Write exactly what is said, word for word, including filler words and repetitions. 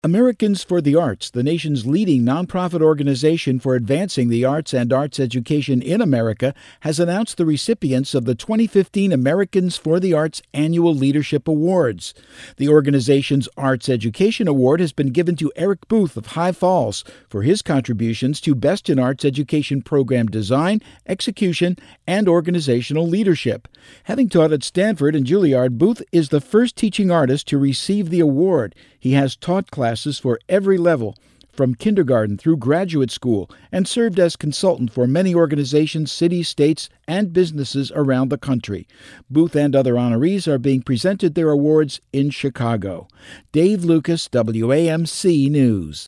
Americans for the Arts, the nation's leading nonprofit organization for advancing the arts and arts education in America, has announced the recipients of the twenty fifteen Americans for the Arts Annual Leadership Awards. The organization's Arts Education Award has been given to Eric Booth of High Falls for his contributions to Best in Arts Education program design, execution, and organizational leadership. Having taught at Stanford and Juilliard, Booth is the first teaching artist to receive the award. He has taught classes for every level, from kindergarten through graduate school, and served as consultant for many organizations, cities, states, and businesses around the country. Booth and other honorees are being presented their awards in Chicago. Dave Lucas, W A M C News.